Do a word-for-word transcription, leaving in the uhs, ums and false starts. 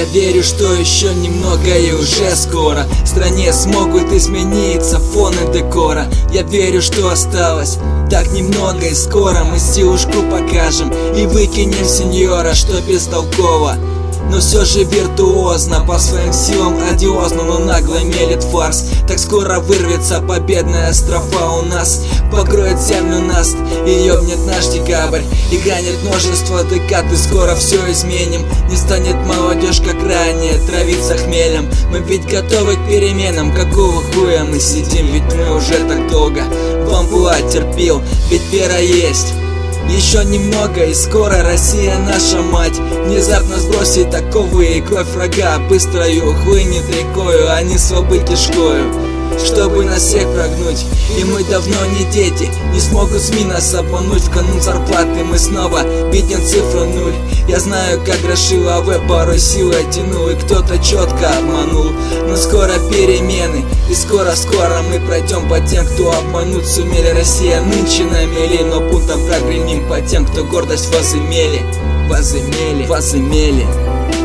верю, что еще немного и уже скоро в стране смогут измениться фон и декора. Я верю, что осталось так немного, и скоро мы силушку покажем и выкинем сеньора, что бестолково, но все же виртуозно, по своим силам одиозно, но нагло мелет фарс. Так скоро вырвется победная строфа у нас, покроет землю наст и ёбнет наш декабрь, и гранит множество декад, и скоро все изменим. Не станет молодежь, как ранее, травиться хмелем. Мы ведь готовы к переменам, какого хуя мы сидим, ведь мы уже так долго бамбуа терпел, ведь вера есть. Еще немного, и скоро Россия, наша мать, внезапно сбросит оковы, и кровь врага быстрою хлынет рекою, а не слабы кишкою, чтобы нас всех прогнуть. И мы давно не дети, не смогут СМИ нас обмануть. В канун зарплаты мы снова видим цифру нуль. Я знаю, как гроши лаве порой силой тянул, и кто-то четко обманул. Но скоро перемены, и скоро-скоро мы пройдем по тем, кто обмануть сумели. Россия нынче на мели, но пунктом прогремим по тем, кто гордость возымели, возымели, возымели.